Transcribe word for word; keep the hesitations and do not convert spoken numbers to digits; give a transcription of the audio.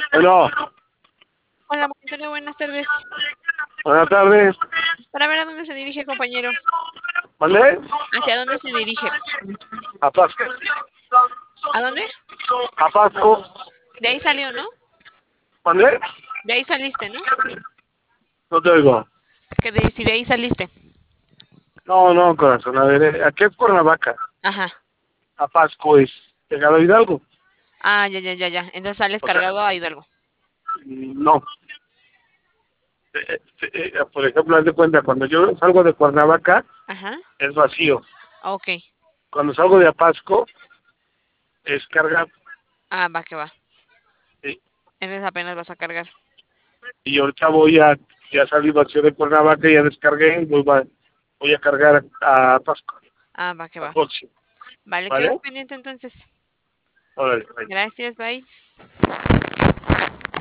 Bueno, Hola, Antonio, buenas tardes. buenas tardes. Para ver a dónde se dirige, compañero. ¿Vale? ¿Hacia dónde se dirige? A Pasco. ¿A dónde? A Pasco. De ahí salió, ¿no? ¿Vale? De ahí saliste, ¿no? No te oigo. Que de, si de ahí saliste. No, no, corazón. A ver, eh, aquí es Cuernavaca. Ajá. A Pasco es llegado a Hidalgo. Ah, ya, ya, ya, ya. Entonces sales O sea, cargado a Hidalgo. no. Eh, eh, eh, por ejemplo, haz de cuenta, cuando yo salgo de Cuernavaca, Ajá. es vacío. Ok. Cuando salgo de Apasco, es cargado. Ah, va que va. Sí. Entonces apenas vas a cargar. Y ahorita voy a, ya salí vacío de Cuernavaca, ya descargué, voy, a- voy a cargar a Apasco, Ah, va que al va. próximo. Vale, quedas ¿Vale? pendiente entonces. Órale, bye. Gracias, bye.